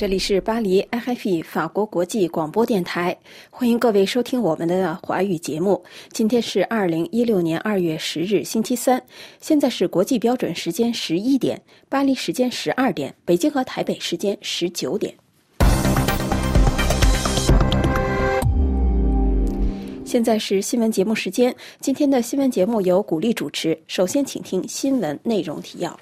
这里是巴黎 RFI 法国国际广播电台，欢迎各位收听我们的华语节目。今天是2016年2月10日星期三，现在是国际标准时间11点，巴黎时间12点，北京和台北时间19点。现在是新闻节目时间，今天的新闻节目由古丽主持。首先请听新闻内容提要。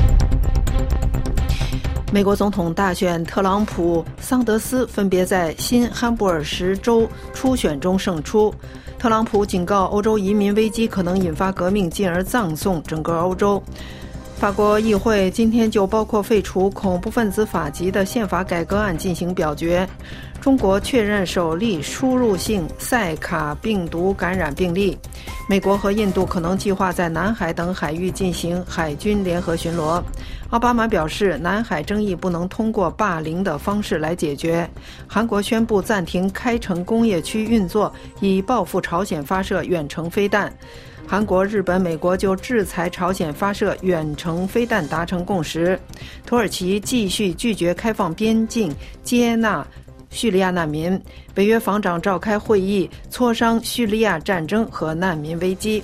美国总统大选，特朗普、桑德斯分别在新罕布尔什州初选中胜出。特朗普警告欧洲移民危机可能引发革命，进而葬送整个欧洲。法国议会今天就包括废除恐怖分子法籍的宪法改革案进行表决。中国确认首例输入性塞卡病毒感染病例。美国和印度可能计划在南海等海域进行海军联合巡逻。奥巴马表示，南海争议不能通过霸凌的方式来解决。韩国宣布暂停开城工业区运作，以报复朝鲜发射远程飞弹。韩国、日本、美国就制裁朝鲜发射远程飞弹达成共识。土耳其继续拒绝开放边境，接纳叙利亚难民。北约防长召开会议，磋商叙利亚战争和难民危机。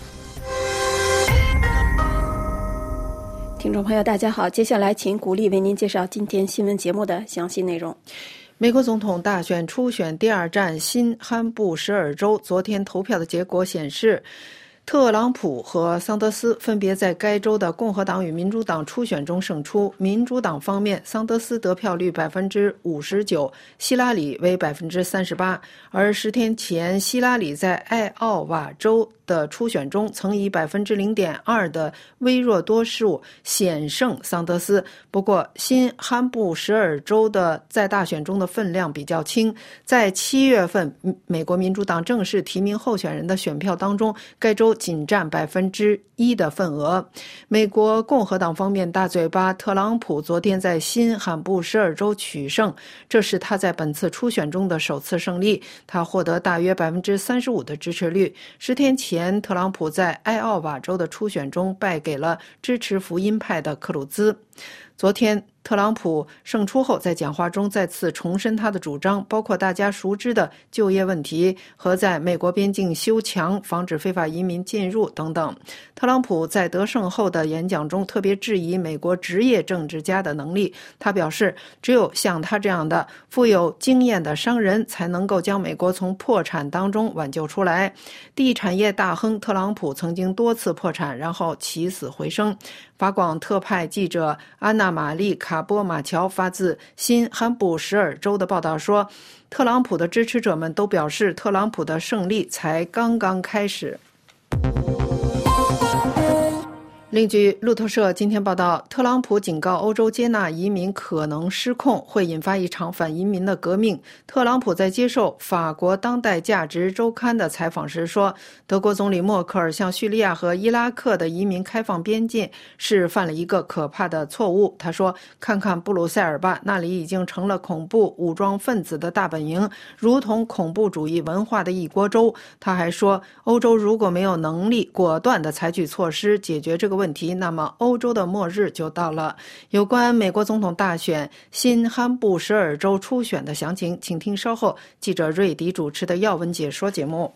听众朋友大家好，接下来请古丽为您介绍今天新闻节目的详细内容。 美国总统大选初选第二站新罕布什尔州昨天投票的结果显示，特朗普和桑德斯分别在该州的共和党与民主党初选中胜出。民主党方面，桑德斯得票率59%，希拉里为38%。而10天前，希拉里在艾奥瓦州的初选中曾以0.2%的微弱多数险胜桑德斯。不过，新罕布什尔州的在大选中的分量比较轻，在7月份美国民主党正式提名候选人的选票当中，该州仅占1%的份额。美国共和党方面，大嘴巴特朗普昨天在新罕布什尔州取胜，这是他在本次初选中的首次胜利，他获得大约35%的支持率。10天前，特朗普在艾奥瓦州的初选中败给了支持福音派的克鲁兹。昨天，特朗普胜出后，在讲话中再次重申他的主张，包括大家熟知的就业问题和在美国边境修墙，防止非法移民进入等等。特朗普在得胜后的演讲中特别质疑美国职业政治家的能力。他表示，只有像他这样的富有经验的商人才能够将美国从破产当中挽救出来。地产业大亨特朗普曾经多次破产，然后起死回生。法广特派记者安娜玛丽卡波马乔发自新罕布什尔州的报道说，特朗普的支持者们都表示，特朗普的胜利才刚刚开始。另据路透社今天报道，特朗普警告欧洲接纳移民可能失控，会引发一场反移民的革命。特朗普在接受法国当代价值周刊的采访时说，德国总理默克尔向叙利亚和伊拉克的移民开放边界是犯了一个可怕的错误。他说，看看布鲁塞尔吧，那里已经成了恐怖武装分子的大本营，如同恐怖主义文化的一锅粥。他还说，欧洲如果没有能力果断地采取措施解决这个问题，那么欧洲的末日就到了。有关美国总统大选新罕布什尔州初选的详情，请听稍后记者瑞迪主持的要闻解说节目。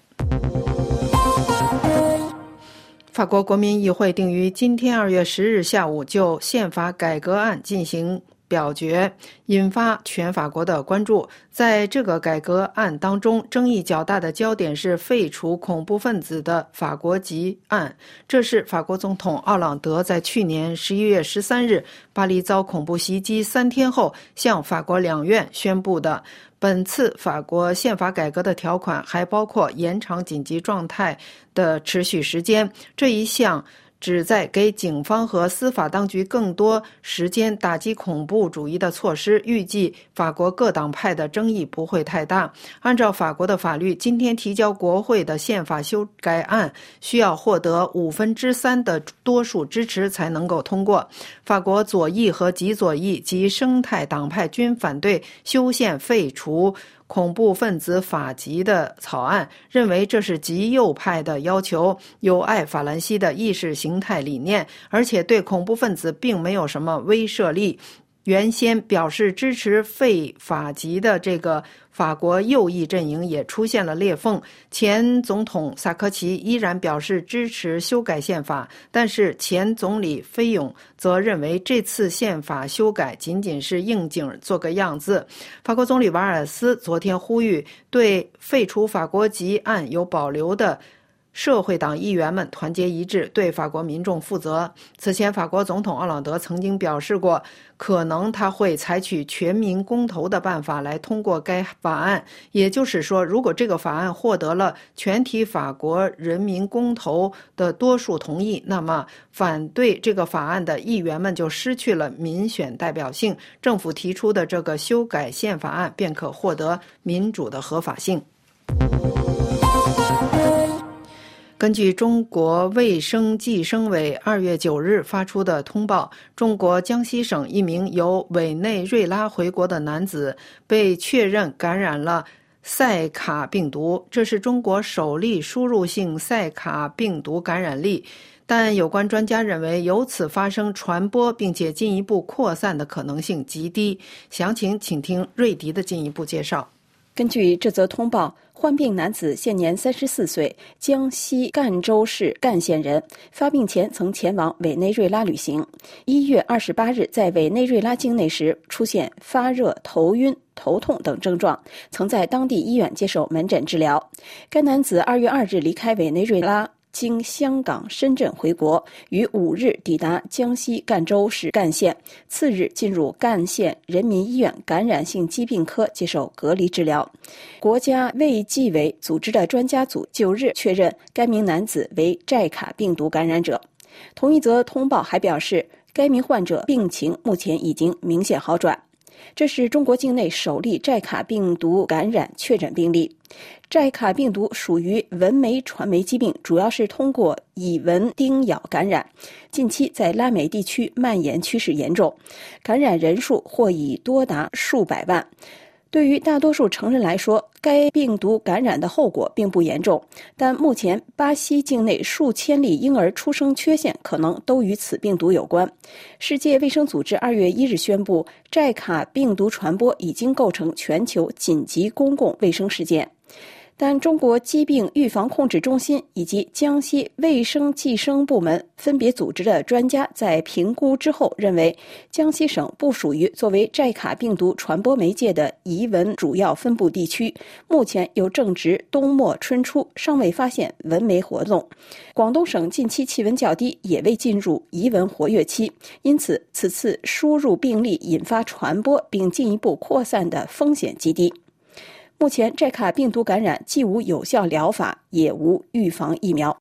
法国国民议会定于今天2月10日下午就宪法改革案进行表决，引发全法国的关注。在这个改革案当中，争议较大的焦点是废除恐怖分子的法国籍案。这是法国总统奥朗德在去年11月13日巴黎遭恐怖袭击3天后向法国两院宣布的。本次法国宪法改革的条款还包括延长紧急状态的持续时间，这一项旨在给警方和司法当局更多时间打击恐怖主义的措施，预计法国各党派的争议不会太大。按照法国的法律，今天提交国会的宪法修改案需要获得3/5的多数支持才能够通过。法国左翼和极左翼及生态党派均反对修宪废除恐怖分子法籍的草案，认为这是极右派的要求，有碍法兰西的意识形态理念，而且对恐怖分子并没有什么威慑力。 原先表示支持废法籍的这个法国右翼阵营也出现了裂缝。前总统萨科齐依然表示支持修改宪法，但是前总理菲永则认为这次宪法修改仅仅是应景做个样子。法国总理瓦尔斯昨天呼吁对废除法国籍案有保留的社会党议员们团结一致，对法国民众负责。此前，法国总统奥朗德曾经表示过，可能他会采取全民公投的办法来通过该法案。也就是说，如果这个法案获得了全体法国人民公投的多数同意，那么反对这个法案的议员们就失去了民选代表性，政府提出的这个修改宪法案便可获得民主的合法性。根据中国卫生计生委2月9日发出的通报，中国江西省一名由委内瑞拉回国的男子被确认感染了塞卡病毒，这是中国首例输入性塞卡病毒感染例，但有关专家认为由此发生传播并且进一步扩散的可能性极低。详情请听瑞迪的进一步介绍。 根据这则通报，患病男子现年34岁，江西赣州市赣县人，发病前曾前往委内瑞拉旅行。1月28日在委内瑞拉境内时出现发热、头晕、头痛等症状，曾在当地医院接受门诊治疗。该男子2月2日离开委内瑞拉，经香港、深圳回国，于5日抵达江西赣州市赣县，次日进入赣县人民医院感染性疾病科接受隔离治疗。国家卫计委组织的专家组9日确认该名男子为寨卡病毒感染者。同一则通报还表示，该名患者病情目前已经明显好转。这是中国境内首例寨卡病毒感染确诊病例。寨卡病毒属于蚊媒传媒疾病，主要是通过蚁蚊叮咬感染，近期在拉美地区蔓延趋势严重，感染人数或已多达数百万。对于大多数成人来说，该病毒感染的后果并不严重，但目前巴西境内数千例婴儿出生缺陷可能都与此病毒有关。世界卫生组织2月1日宣布，寨卡病毒传播已经构成全球紧急公共卫生事件。但中国疾病预防控制中心以及江西卫生计生部门分别组织的专家在评估之后认为，江西省不属于作为寨卡病毒传播媒介的彝蚊主要分布地区，目前又正值冬末春初，尚未发现蚊媒活动。广东省近期气温较低，也未进入彝蚊活跃期，因此此次输入病例引发传播并进一步扩散的风险极低。目前寨卡病毒感染既无有效疗法，也无预防疫苗。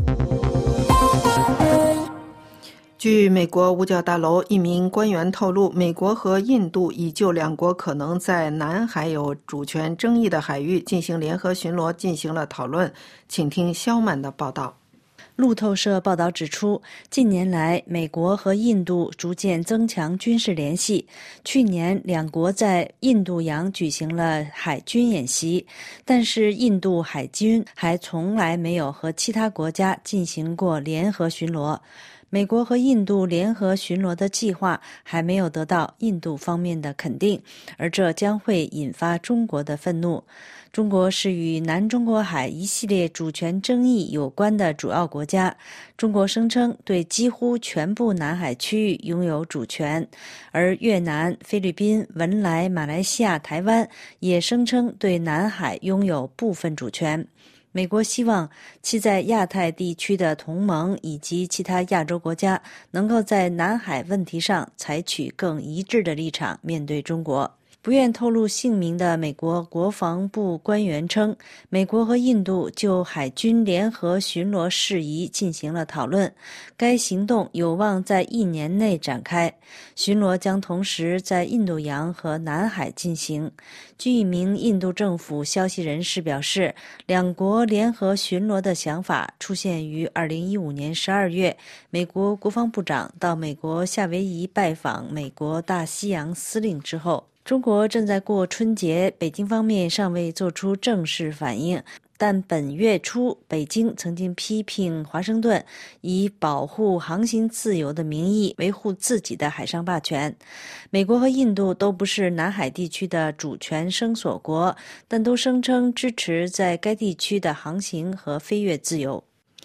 据美国五角大楼一名官员透露，美国和印度已就两国可能在南海有主权争议的海域进行联合巡逻进行了讨论。请听肖曼的报道。 路透社报道指出，近年来美国和印度逐渐增强军事联系。去年两国在印度洋举行了海军演习，但是印度海军还从来没有和其他国家进行过联合巡逻。美国和印度联合巡逻的计划还没有得到印度方面的肯定，而这将会引发中国的愤怒。中国是与南中国海一系列主权争议有关的主要国家。中国声称对几乎全部南海区域拥有主权，而越南、菲律宾、文莱、马来西亚、台湾也声称对南海拥有部分主权。美国希望其在亚太地区的同盟以及其他亚洲国家能够在南海问题上采取更一致的立场面对中国。不愿透露姓名的美国国防部官员称，美国和印度就海军联合巡逻事宜进行了讨论，该行动有望在1年内展开。巡逻将同时在印度洋和南海进行。据一名印度政府消息人士表示，两国联合巡逻的想法出现于2015年12月，美国国防部长到美国夏威夷拜访美国大西洋司令之后。中国正在过春节，北京方面尚未做出正式反应， 但本月初，北京曾经批评华盛顿以保护航行自由的名义维护自己的海上霸权。美国和印度都不是南海地区的主权声索国，但都声称支持在该地区的航行和飞越自由。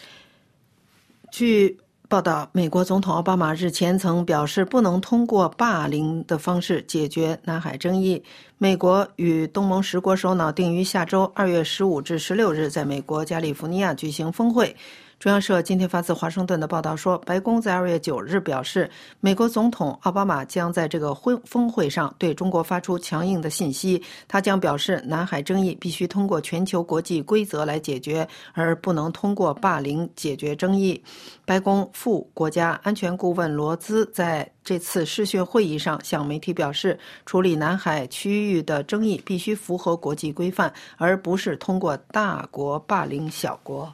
据报道，美国总统奥巴马日前曾表示不能通过霸凌的方式解决南海争议。美国与东盟10国首脑定于下周2月15至16日在美国加利福尼亚举行峰会。中央社今天发自华盛顿的报道说，白宫在2月9日表示，美国总统奥巴马将在这个峰会上对中国发出强硬的信息。他将表示，南海争议必须通过全球国际规则来解决，而不能通过霸凌解决争议。白宫副国家安全顾问罗兹在这次视讯会议上向媒体表示，处理南海区域的争议必须符合国际规范，而不是通过大国霸凌小国。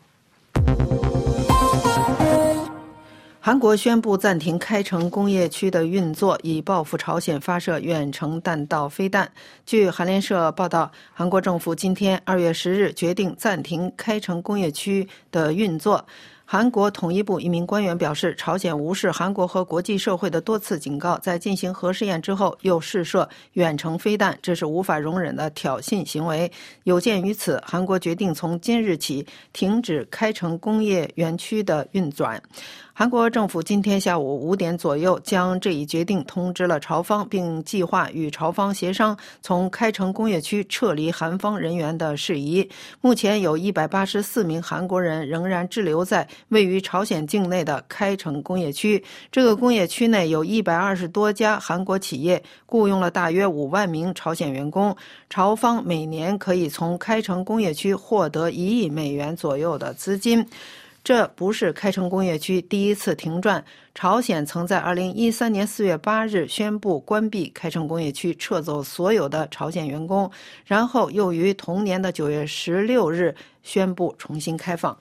韩国宣布暂停开城工业区的运作，以报复朝鲜发射远程弹道飞弹。据韩联社报道，韩国政府今天2月10日决定暂停开城工业区的运作。韩国统一部一名官员表示，朝鲜无视韩国和国际社会的多次警告，在进行核试验之后又试射远程飞弹，这是无法容忍的挑衅行为。有鉴于此，韩国决定从今日起停止开城工业园区的运转。韩国政府今天下午5点左右将这一决定通知了朝方，并计划与朝方协商从开城工业区撤离韩方人员的事宜。目前有184名韩国人仍然滞留在位于朝鲜境内的开城工业区。这个工业区内有120多家韩国企业，雇佣了大约5万名朝鲜员工。朝方每年可以从开城工业区获得1亿美元左右的资金。这不是开城工业区第一次停转，朝鲜曾在2013年4月8日宣布关闭开城工业区，撤走所有的朝鲜员工，然后又于同年的9月16日宣布重新开放。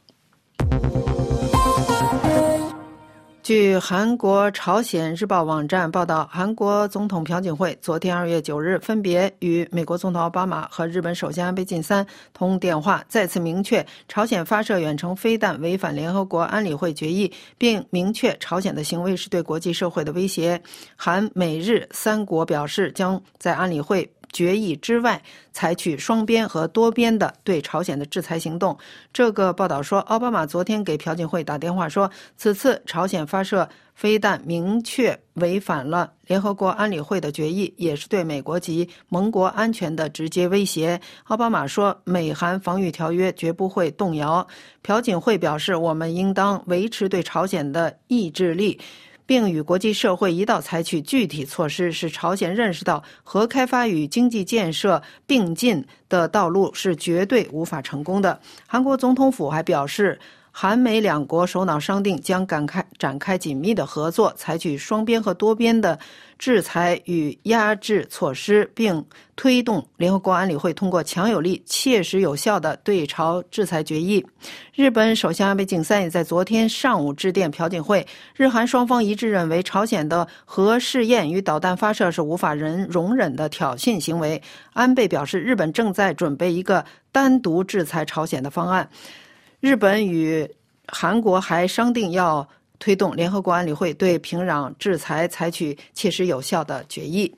据韩国朝鲜日报网站报道，韩国总统朴槿惠昨天2月9日分别与美国总统奥巴马和日本首相安倍晋三通电话，再次明确朝鲜发射远程飞弹违反联合国安理会决议，并明确朝鲜的行为是对国际社会的威胁。韩美日3国表示将在安理会决议之外采取双边和多边的对朝鲜的制裁行动。这个报道说，奥巴马昨天给朴槿惠打电话说，此次朝鲜发射飞弹明确违反了联合国安理会的决议，也是对美国及盟国安全的直接威胁。奥巴马说，美韩防御条约绝不会动摇。朴槿惠表示，我们应当维持对朝鲜的意志力，并与国际社会一道采取具体措施，使朝鲜认识到核开发与经济建设并进的道路是绝对无法成功的。韩国总统府还表示，韩美2国首脑商定将展开紧密的合作，采取双边和多边的制裁与压制措施，并推动联合国安理会通过强有力、切实有效的对朝制裁决议。日本首相安倍晋三也在昨天上午致电朴槿惠，日韩双方一致认为朝鲜的核试验与导弹发射是无法容忍的挑衅行为。安倍表示，日本正在准备一个单独制裁朝鲜的方案。日本与韩国还商定要推动联合国安理会对平壤制裁采取切实有效的决议。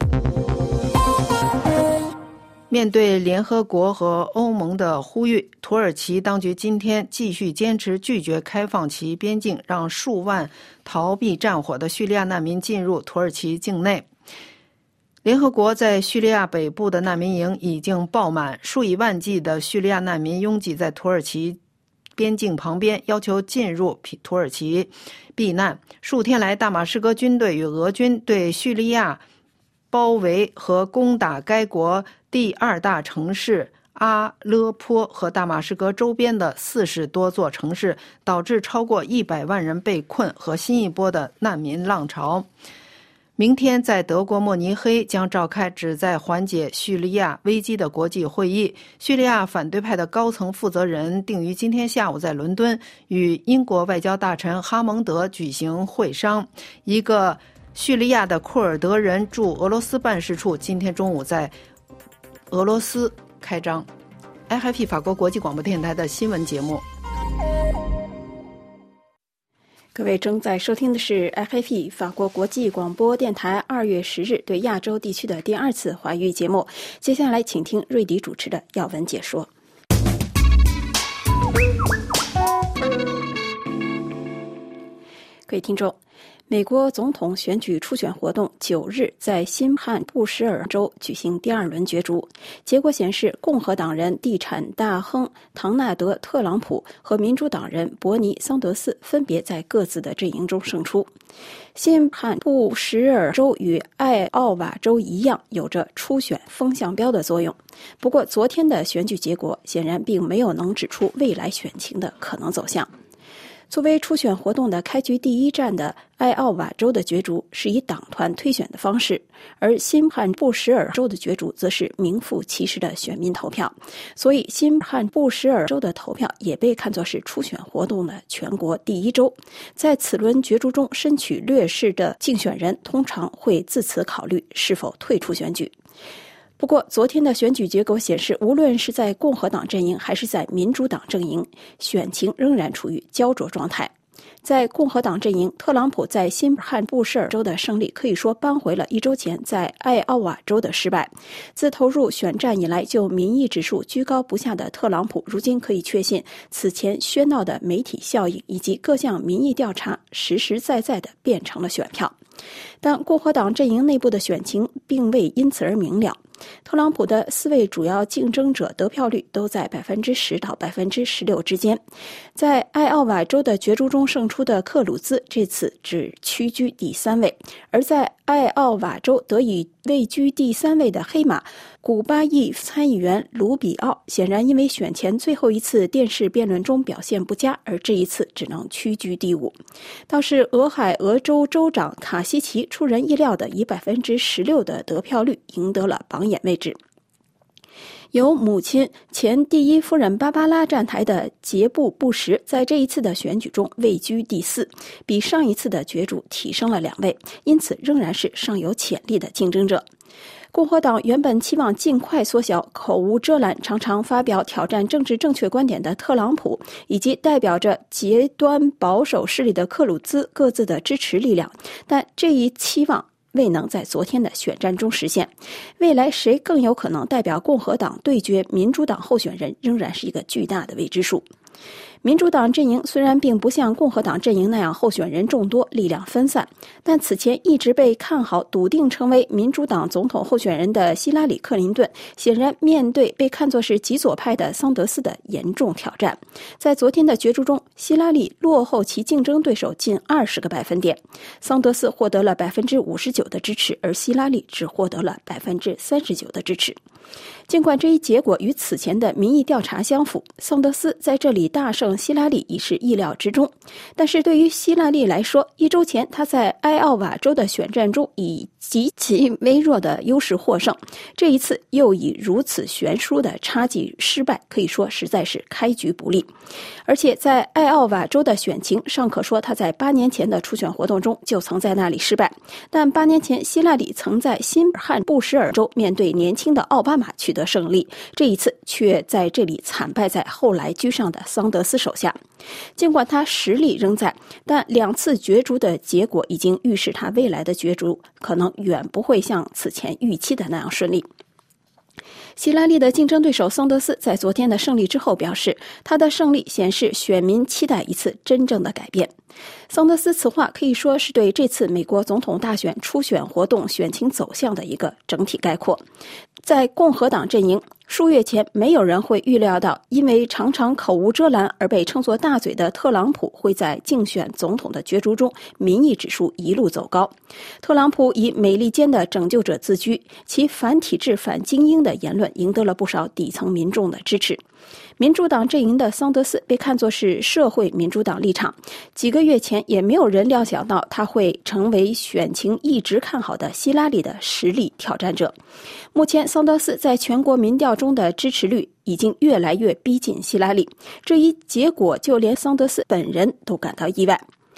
面对联合国和欧盟的呼吁，土耳其当局今天继续坚持拒绝开放其边境，让数万逃避战火的叙利亚难民进入土耳其境内。联合国在叙利亚北部的难民营已经爆满，数以万计的叙利亚难民拥挤在土耳其边境旁边，要求进入土耳其避难。数天来，大马士革军队与俄军对叙利亚包围和攻打该国第2大城市阿勒颇和大马士革周边的40多座城市，导致超过100万人被困和新一波的难民浪潮。明天在德国慕尼黑将召开旨在缓解叙利亚危机的国际会议。叙利亚反对派的高层负责人定于今天下午在伦敦与英国外交大臣哈蒙德举行会商。一个叙利亚的库尔德人驻俄罗斯办事处今天中午在俄罗斯开张。 ，RFI 法国国际广播电台的新闻节目。 各位正在收听的是 RFI 法国国际广播电台2月10日对亚洲地区的第2次华语节目。接下来请听瑞迪主持的要闻解说。各位听众，美国总统选举初选活动9日在新罕布什尔州举行第2轮角逐，结果显示，共和党人地产大亨唐纳德·特朗普和民主党人伯尼·桑德斯分别在各自的阵营中胜出。新罕布什尔州与艾奥瓦州一样，有着初选风向标的作用。不过，昨天的选举结果显然并没有能指出未来选情的可能走向。作为初选活动的开局第一站的艾奥瓦州的角逐是以党团推选的方式，而新罕布什尔州的角逐则是名副其实的选民投票，所以新罕布什尔州的投票也被看作是初选活动的全国第一州。在此轮角逐中身取劣势的竞选人通常会自此考虑是否退出选举。不过，昨天的选举结果显示，无论是在共和党阵营还是在民主党阵营，选情仍然处于焦灼状态。在共和党阵营，特朗普在新罕布什尔州的胜利可以说扳回了1周前在艾奥瓦州的失败。自投入选战以来就民意指数居高不下的特朗普，如今可以确信此前喧闹的媒体效应以及各项民意调查实实在在地变成了选票。但共和党阵营内部的选情并未因此而明了。特朗普的4位主要竞争者得票率都在 10% 到 16% 之间。在艾奥瓦州的角逐中胜出的克鲁兹这次只屈居第3位，而在艾奥瓦州得以位居第3位的黑马古巴裔参议员卢比奥，显然因为选前最后一次电视辩论中表现不佳，而这一次只能屈居第5。倒是俄亥俄州州长卡西奇出人意料的以 16% 的得票率赢得了榜眼位置。由母亲前第1夫人芭芭拉站台的杰布·布什在这一次的选举中位居第4，比上一次的角逐提升了2位，因此仍然是尚有潜力的竞争者。共和党原本期望尽快缩小口无遮拦、常常发表挑战政治正确观点的特朗普，以及代表着极端保守势力的克鲁兹各自的支持力量，但这一期望未能在昨天的选战中实现。未来谁更有可能代表共和党对决民主党候选人，仍然是一个巨大的未知数。民主党阵营虽然并不像共和党阵营那样候选人众多、力量分散，但此前一直被看好笃定成为民主党总统候选人的希拉里·克林顿，显然面对被看作是极左派的桑德斯的严重挑战。在昨天的角逐中，希拉里落后其竞争对手近20个百分点，桑德斯获得了 59% 的支持，而希拉里只获得了 39% 的支持。尽管这一结果与此前的民意调查相符，桑德斯在这里大胜希拉里已是意料之中。但是对于希拉里来说，1周前他在艾奥瓦州的选战中以极其微弱的优势获胜，这一次又以如此悬殊的差距失败，可以说实在是开局不利。而且在艾奥瓦州的选情尚可说他在8年前的初选活动中就曾在那里失败，但8年前希拉里曾在新罕布什尔州面对年轻的奥巴马取得胜利，这一次却在这里惨败在后来居上的桑德斯手下。尽管他实力仍在，但2次角逐的结果已经预示他未来的角逐可能远不会像此前预期的那样顺利。希拉里的竞争对手桑德斯在昨天的胜利之后表示，他的胜利显示选民期待一次真正的改变。桑德斯此话可以说是对这次美国总统大选初选活动选情走向的一个整体概括。在共和党阵营，数月前没有人会预料到，因为常常口无遮拦而被称作大嘴的特朗普会在竞选总统的角逐中民意指数一路走高。特朗普以美利坚的拯救者自居，其反体制反精英的言论赢得了不少底层民众的支持。民主党阵营的桑德斯被看作是社会民主党立场，几个月前也没有人料想到他会成为选情一直看好的希拉里的实力挑战者。目前桑德斯在全国民调中的支持率已经越来越逼近希拉里，这一结果就连桑德斯本人都感到意外。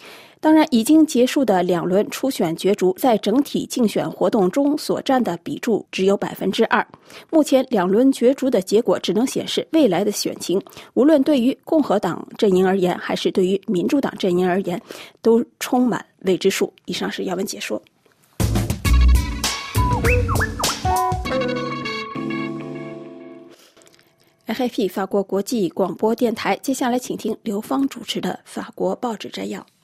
当然，已经结束的2轮初选角逐在整体竞选活动中所占的比重只有 2%。目前2轮角逐的结果只能显示未来的选情，无论对于共和党阵营而言，还是对于民主党阵营而言，都充满未知数。以上是要闻解说。RFI 法国国际广播电台，接下来请听刘芳主持的法国报纸摘要。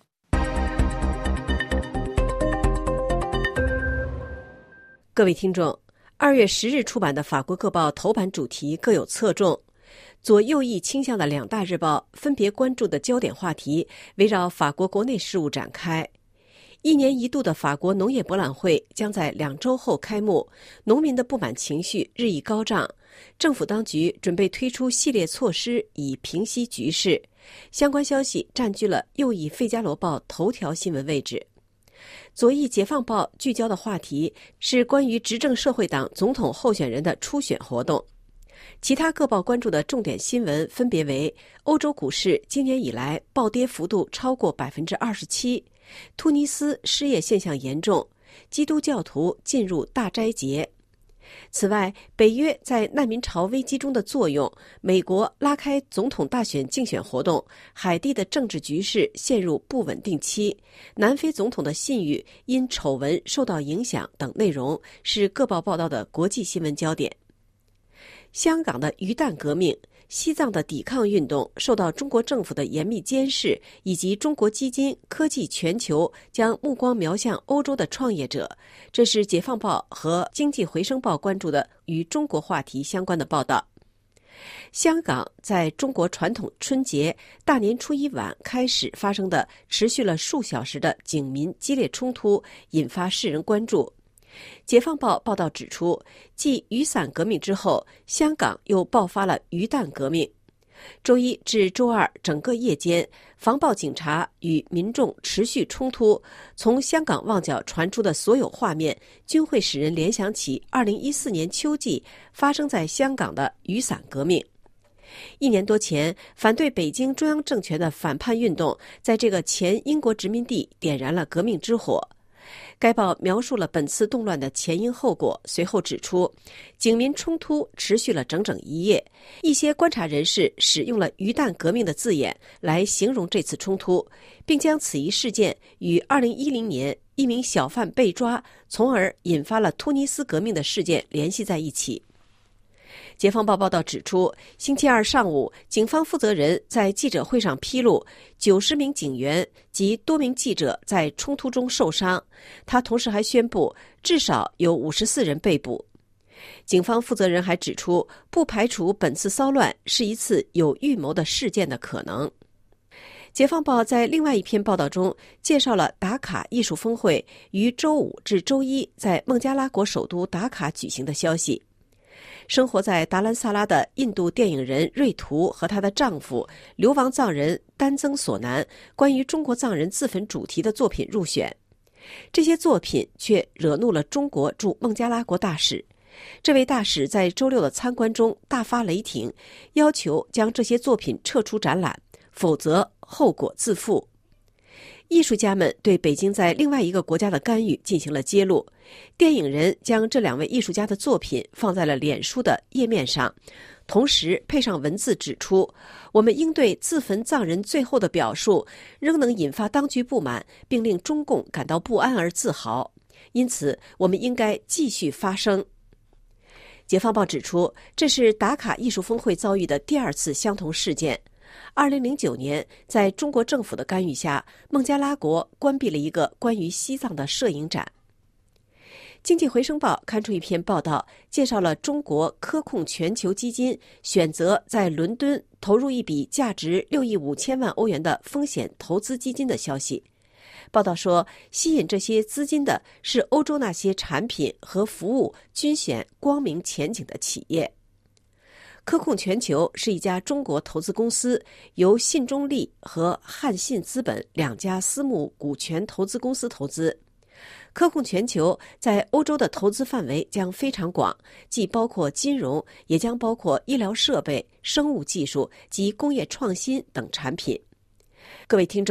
各位听众，2月10日出版的法国各报头版主题各有侧重，左右翼倾向的2大日报分别关注的焦点话题围绕法国国内事务展开。1年1度的法国农业博览会将在2周后开幕，农民的不满情绪日益高涨，政府当局准备推出系列措施以平息局势。相关消息占据了右翼《费加罗报》头条新闻位置。左翼《解放报》聚焦的话题是关于执政社会党总统候选人的初选活动。其他各报关注的重点新闻分别为：欧洲股市今年以来暴跌幅度超过 27%， 突尼斯失业现象严重，基督教徒进入大斋节。此外，北约在难民潮危机中的作用，美国拉开总统大选竞选活动，海地的政治局势陷入不稳定期，南非总统的信誉因丑闻受到影响等内容是各报报道的国际新闻焦点。香港的鱼蛋革命、西藏的抵抗运动受到中国政府的严密监视，以及中国基金科技全球将目光瞄向欧洲的创业者，这是《解放报》和《经济回声报》关注的与中国话题相关的报道。香港在中国传统春节大年初一晚开始发生的持续了数小时的警民激烈冲突，引发世人关注。解放报报道指出，继雨伞革命之后，香港又爆发了鱼蛋革命。周一至周二整个夜间，防暴警察与民众持续冲突，从香港旺角传出的所有画面均会使人联想起2014年秋季发生在香港的雨伞革命。1年多前，反对北京中央政权的反叛运动在这个前英国殖民地点燃了革命之火。该报描述了本次动乱的前因后果，随后指出，警民冲突持续了整整1夜。一些观察人士使用了鱼蛋革命的字眼来形容这次冲突，并将此一事件与2010年一名小贩被抓，从而引发了突尼斯革命的事件联系在一起。解放报报道指出，星期二上午，警方负责人在记者会上披露，90名警员及多名记者在冲突中受伤。他同时还宣布，至少有54人被捕。警方负责人还指出，不排除本次骚乱是一次有预谋的事件的可能。解放报在另外一篇报道中介绍了达卡艺术峰会于周5至周1在孟加拉国首都达卡举行的消息。生活在达兰萨拉的印度电影人瑞图和她的丈夫流亡藏人丹增索南关于中国藏人自焚主题的作品入选，这些作品却惹怒了中国驻孟加拉国大使。这位大使在周6的参观中大发雷霆，要求将这些作品撤出展览，否则后果自负。艺术家们对北京在另外一个国家的干预进行了揭露。电影人将这2位艺术家的作品放在了脸书的页面上，同时配上文字指出，我们应对自焚藏人最后的表述仍能引发当局不满，并令中共感到不安而自豪，因此我们应该继续发声。解放报指出，这是达卡艺术峰会遭遇的第2次相同事件。2009年，在中国政府的干预下，孟加拉国关闭了一个关于西藏的摄影展。经济回声报刊出一篇报道，介绍了中国科控全球基金选择在伦敦投入一笔价值6亿5千万欧元的风险投资基金的消息。报道说，吸引这些资金的是欧洲那些产品和服务均显光明前景的企业。科控全球是一家中国投资公司，由信中利和汉信资本2家私募股权投资公司投资。科控全球在欧洲的投资范围将非常广，既包括金融，也将包括医疗设备、生物技术及工业创新等产品。各位听众，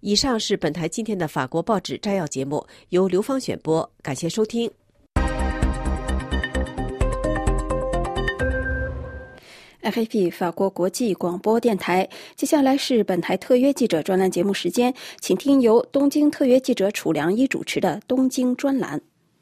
以上是本台今天的法国报纸摘要节目，由刘芳选播，感谢收听。 RFI 法国国际广播电台，接下来是本台特约记者专栏节目时间，请听由东京特约记者楚良一主持的东京专栏。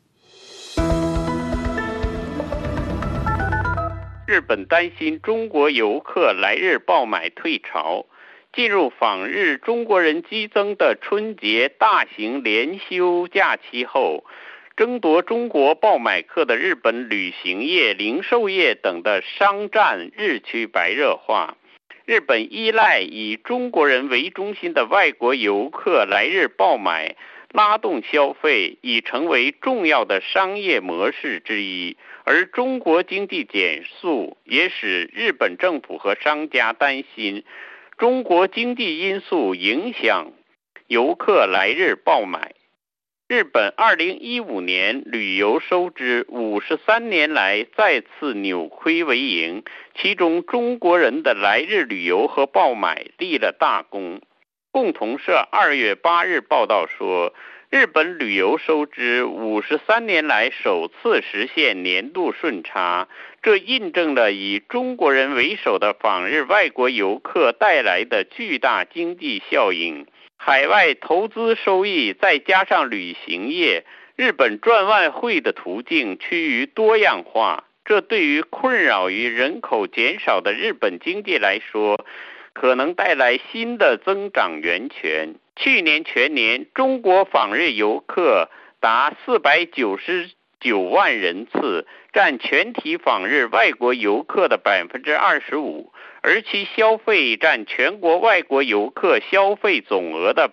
日本担心中国游客来日爆买退潮，进入访日中国人激增的春节大型连休假期后，争夺中国爆买客的日本旅行业、零售业等的商战日趋白热化。日本依赖以中国人为中心的外国游客来日爆买，拉动消费已成为重要的商业模式之一。而中国经济减速也使日本政府和商家担心中国经济因素影响游客来日爆买。日本2015年旅游收支53年来再次扭亏为盈，其中中国人的来日旅游和爆买立了大功。共同社2月8日报道说，日本旅游收支53年来首次实现年度顺差，这印证了以中国人为首的访日外国游客带来的巨大经济效应。海外投资收益再加上旅行业，日本赚外汇的途径趋于多样化，这对于困扰于人口减少的日本经济来说，可能带来新的增长源泉。去年全年中国访日游客达499万人次，占全体访日外国游客的25%，而其消费占全国外国游客消费总额的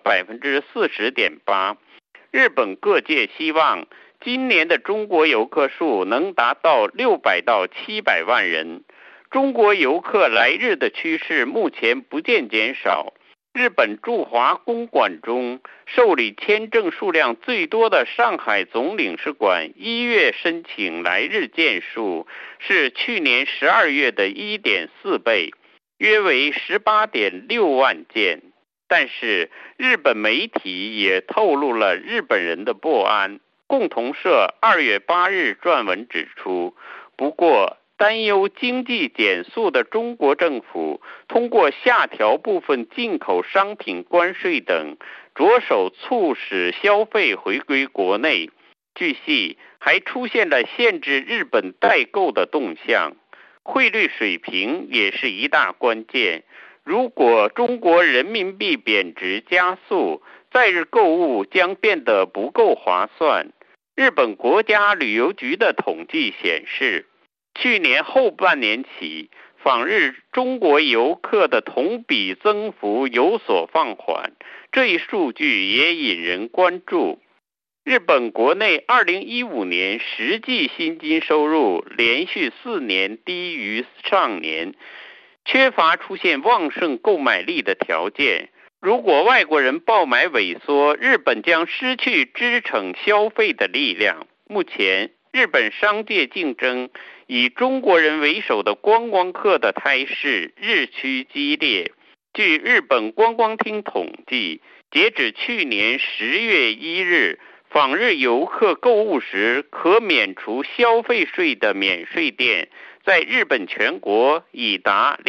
40.8%。日本各界希望今年的中国游客数能达到600到700万人。中国游客来日的趋势目前不见减少。日本驻华公馆中受理签证数量最多的上海总领事馆1月申请来日件数是去年12月的 1.4 倍，约为 18.6 万件。但是日本媒体也透露了日本人的不安。共同社2月8日撰文指出，不过担忧经济减速的中国政府通过下调部分进口商品关税等，着手促使消费回归国内。据悉，还出现了限制日本代购的动向。汇率水平也是一大关键。如果中国人民币贬值加速，在日购物将变得不够划算。日本国家旅游局的统计显示，去年后半年起，访日中国游客的同比增幅有所放缓，这一数据也引人关注。日本国内2015年实际薪金收入连续4年低于上年，缺乏出现旺盛购买力的条件。如果外国人爆买萎缩，日本将失去支撑消费的力量。目前，日本商界竞争以中国人为首的观光客的态势日趋激烈。据日本观光厅统计，截止去年10月1日，访日游客购物时可免除消费税的免税店，在日本全国已达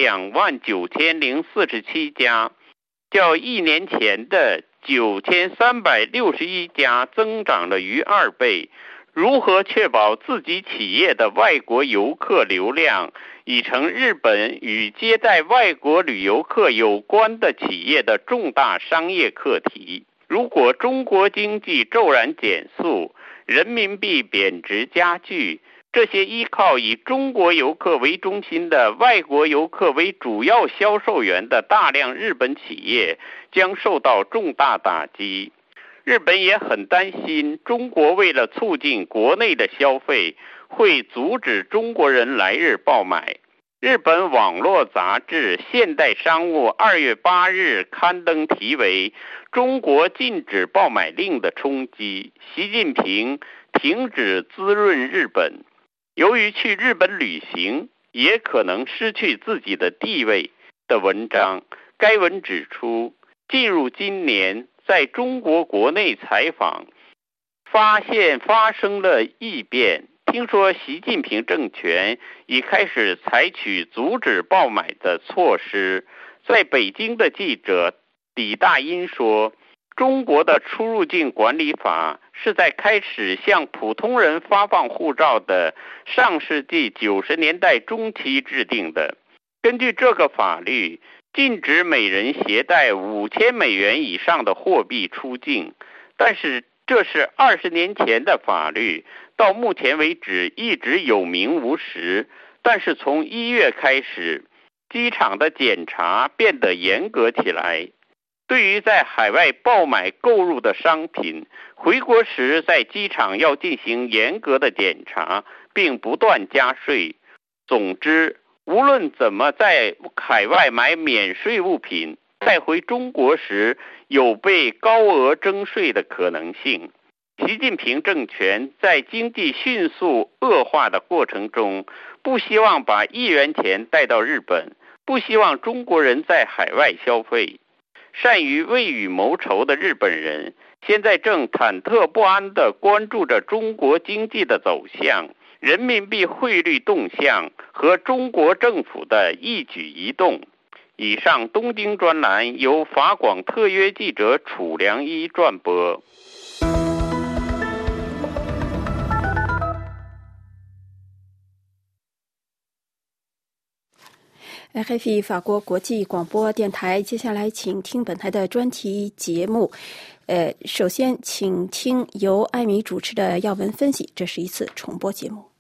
29047家，较1年前的9361家增长了逾2倍。如何确保自己企业的外国游客流量，已成日本与接待外国旅游客有关的企业的重大商业课题。如果中国经济骤然减速，人民币贬值加剧，这些依靠以中国游客为中心的外国游客为主要销售源的大量日本企业将受到重大打击。日本也很担心，中国为了促进国内的消费，会阻止中国人来日爆买。日本网络杂志《现代商务》2月8日刊登题为《中国禁止爆买令的冲击，习近平停止滋润日本》。由于去日本旅行也可能失去自己的地位的文章，该文指出， 进入今年，在中国国内采访，发现发生了异变。听说习近平政权已开始采取阻止爆买的措施。在北京的记者李大英说，中国的出入境管理法是在开始向普通人发放护照的上世纪90年代中期制定的。根据这个法律，禁止每人携带5000美元以上的货币出境，但是这是20年前的法律，到目前为止一直有名无实。但是从1月开始，机场的检查变得严格起来。对于在海外爆买购入的商品，回国时在机场要进行严格的检查，并不断加税。总之，无论怎么在海外买免税物品，带回中国时有被高额征税的可能性。习近平政权在经济迅速恶化的过程中，不希望把1元钱带到日本，不希望中国人在海外消费。善于未雨绸缪的日本人现在正忐忑不安地关注着中国经济的走向、人民币汇率动向和中国政府的一举一动。以上东京专栏由法广特约记者楚良一转播。 RFI 法国国际广播电台，接下来请听本台的专题节目。首先请听由艾米主持的要闻分析，这是一次重播节目。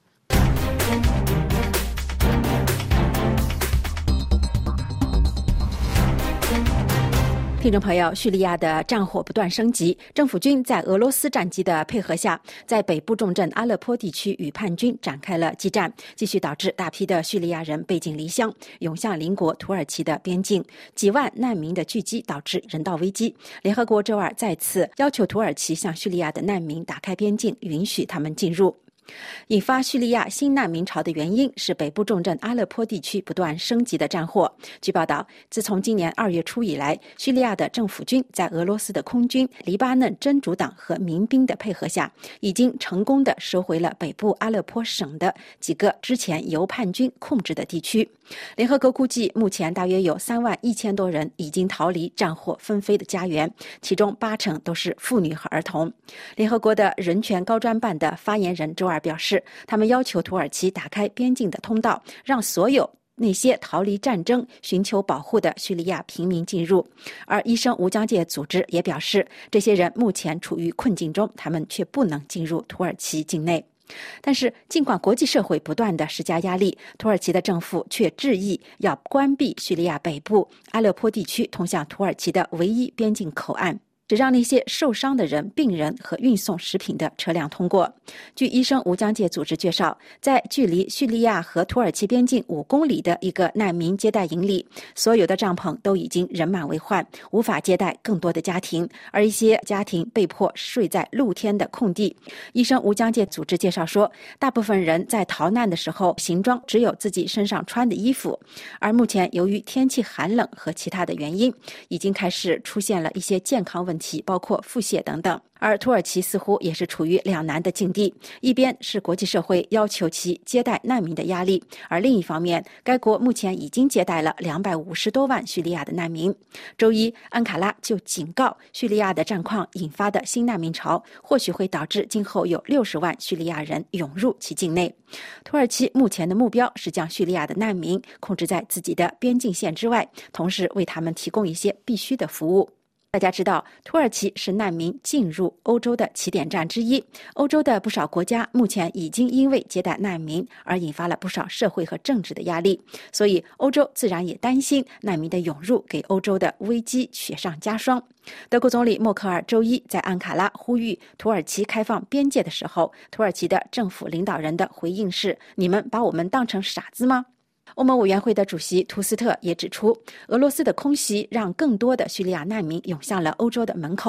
听众朋友，叙利亚的战火不断升级，政府军在俄罗斯战机的配合下，在北部重镇阿勒颇地区与叛军展开了激战，继续导致大批的叙利亚人背井离乡，涌向邻国土耳其的边境，几万难民的聚集导致人道危机。联合国周二再次要求土耳其向叙利亚的难民打开边境，允许他们进入。引发叙利亚新难民潮的原因是北部重镇阿勒颇地区不断升级的战火。据报道，自从今年2月初以来，叙利亚的政府军在俄罗斯的空军、黎巴嫩真主党和民兵的配合下，已经成功地收回了北部阿勒颇省的几个之前由叛军控制的地区。联合国估计，目前大约有31000多人已经逃离战火纷飞的家园，其中80%都是妇女和儿童。联合国的人权高专办的发言人周二表示，他们要求土耳其打开边境的通道，让所有那些逃离战争、寻求保护的叙利亚平民进入。而医生无疆界组织也表示，这些人目前处于困境中，他们却不能进入土耳其境内。但是，尽管国际社会不断地施加压力，土耳其的政府却执意要关闭叙利亚北部阿勒颇地区通向土耳其的唯一边境口岸，只让那些受伤的人、病人和运送食品的车辆通过。据医生无疆界组织介绍，在距离叙利亚和土耳其边境5公里的一个难民接待营里，所有的帐篷都已经人满为患，无法接待更多的家庭，而一些家庭被迫睡在露天的空地。医生无疆界组织介绍说，大部分人在逃难的时候行装只有自己身上穿的衣服，而目前由于天气寒冷和其他的原因，已经开始出现了一些健康问题，包括腹泻等等。而土耳其似乎也是处于两难的境地，一边是国际社会要求其接待难民的压力，而另一方面，该国目前已经接待了250多万叙利亚的难民。周一，安卡拉就警告，叙利亚的战况引发的新难民潮或许会导致今后有60万叙利亚人涌入其境内。土耳其目前的目标是将叙利亚的难民控制在自己的边境线之外，同时为他们提供一些必须的服务。大家知道，土耳其是难民进入欧洲的起点站之一。欧洲的不少国家目前已经因为接待难民而引发了不少社会和政治的压力，所以欧洲自然也担心难民的涌入给欧洲的危机雪上加霜。德国总理默克尔周一在安卡拉呼吁土耳其开放边界的时候，土耳其的政府领导人的回应是：你们把我们当成傻子吗？欧盟委员会的主席图斯特也指出，俄罗斯的空袭让更多的叙利亚难民涌向了欧洲的门口。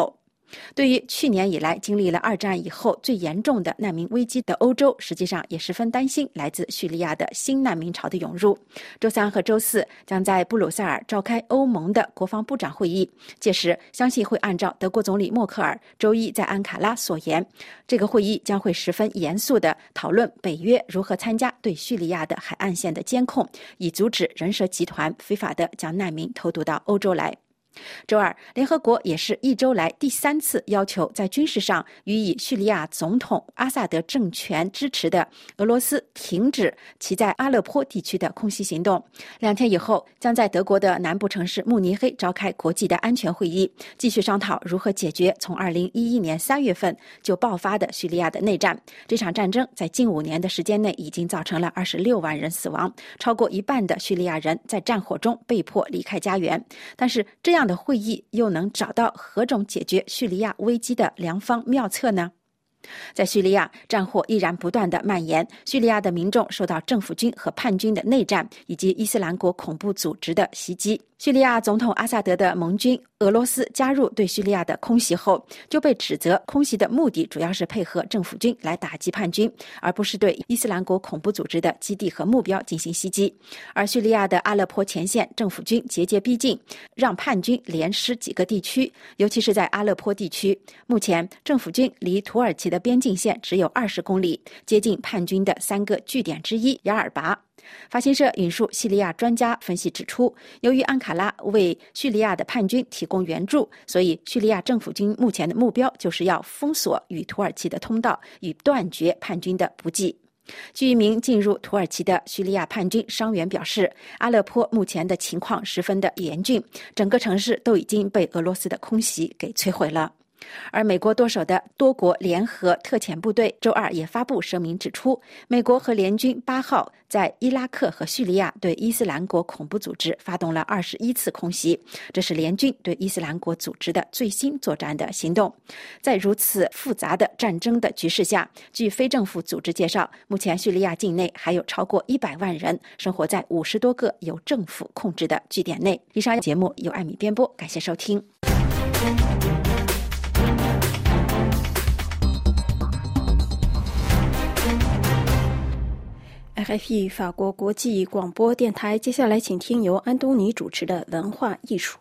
对于去年以来经历了2战以后最严重的难民危机的欧洲，实际上也十分担心来自叙利亚的新难民潮的涌入。周3和周4将在布鲁塞尔召开欧盟的国防部长会议，届时相信会按照德国总理默克尔周一在安卡拉所言，这个会议将会十分严肃地讨论北约如何参加对叙利亚的海岸线的监控，以阻止人蛇集团非法地将难民偷渡到欧洲来。周二，联合国也是1周来第3次要求在军事上予以叙利亚总统阿萨德政权支持的俄罗斯停止其在阿勒颇地区的空袭行动。2天以后，将在德国的南部城市慕尼黑召开国际的安全会议，继续商讨如何解决从2011年3月份就爆发的叙利亚的内战。这场战争在近5年的时间内已经造成了26万人死亡，超过1半的叙利亚人在战火中被迫离开家园。但是这样的会议又能找到何种解决叙利亚危机的良方妙策呢？在叙利亚，战火依然不断的蔓延，叙利亚的民众受到政府军和叛军的内战以及伊斯兰国恐怖组织的袭击。叙利亚总统阿萨德的盟军俄罗斯加入对叙利亚的空袭后，就被指责空袭的目的主要是配合政府军来打击叛军，而不是对伊斯兰国恐怖组织的基地和目标进行袭击。而叙利亚的阿勒颇前线政府军节节逼近，让叛军连失几个地区，尤其是在阿勒颇地区。目前政府军离土耳其的边境线只有20公里，接近叛军的3个据点之一雅尔拔。法新社引述叙利亚专家分析指出，由于安卡拉为叙利亚的叛军提供援助，所以叙利亚政府军目前的目标就是要封锁与土耳其的通道，以断绝叛军的补给。据一名进入土耳其的叙利亚叛军伤员表示，阿勒颇目前的情况十分的严峻，整个城市都已经被俄罗斯的空袭给摧毁了。而美国舵手的多国联合特遣部队周二也发布声明指出，美国和联军8号在伊拉克和叙利亚对伊斯兰国恐怖组织发动了21次空袭，这是联军对伊斯兰国组织的最新作战的行动。在如此复杂的战争的局势下，据非政府组织介绍，目前叙利亚境内还有超过100万人生活在50多个由政府控制的据点内。以上节目由艾米编播，感谢收听。RFI 法国国际广播电台，接下来请听由安东尼主持的文化艺术。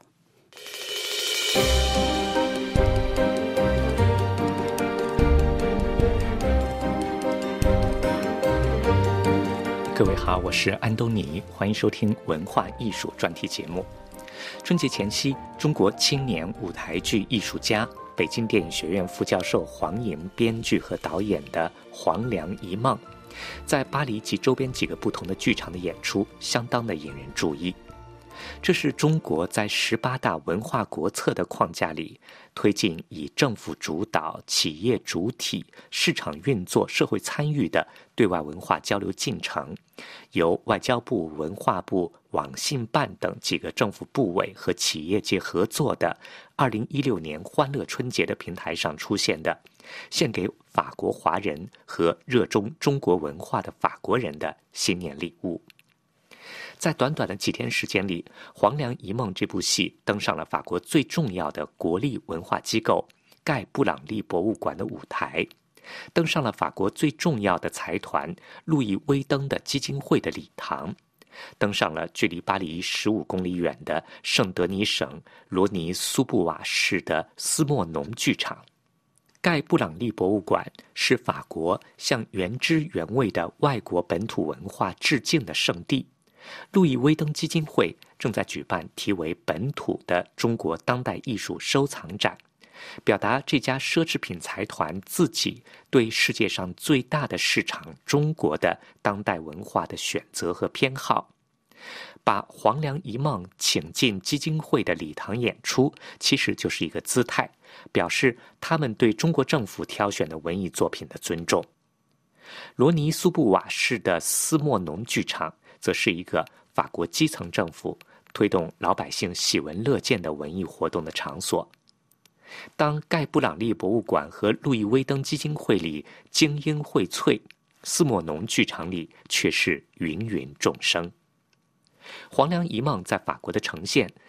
各位好，我是安东尼，欢迎收听文化艺术专题节目。春节前夕，中国青年舞台剧艺术家、北京电影学院副教授黄莹编剧和导演的《黄粱一梦》在巴黎及周边几个不同的剧场的演出相当的引人注意。这是中国在18大文化国策的框架里推进以政府主导、企业主体、市场运作、社会参与的对外文化交流进程，由外交部、文化部、网信办等几个政府部委和企业界合作的2016年欢乐春节的平台上出现的，献给法国华人和热衷中国文化的法国人的新年礼物。在短短的几天时间里，《黄粱一梦》这部戏登上了法国最重要的国立文化机构盖布朗利博物馆的舞台，登上了法国最重要的财团路易威登的基金会的礼堂，登上了距离巴黎15公里远的圣德尼省罗尼苏布瓦市的斯莫农剧场。盖布朗利博物馆是法国向原汁原味的外国本土文化致敬的圣地。路易威登基金会正在举办题为“本土”的中国当代艺术收藏展，表达这家奢侈品财团自己对世界上最大的市场中国的当代文化的选择和偏好。把《黄粱一梦》请进基金会的礼堂演出，其实就是一个姿态，表示他们对中国政府挑选的文艺作品的尊重。罗尼苏布瓦市的斯莫农剧场则是一个法国基层政府推动老百姓喜闻乐见的文艺活动的场所。当盖布朗利博物馆和路易威登基金会里精英荟萃，斯莫农剧场里却是芸芸众生。《黄粱一梦》在法国的呈现，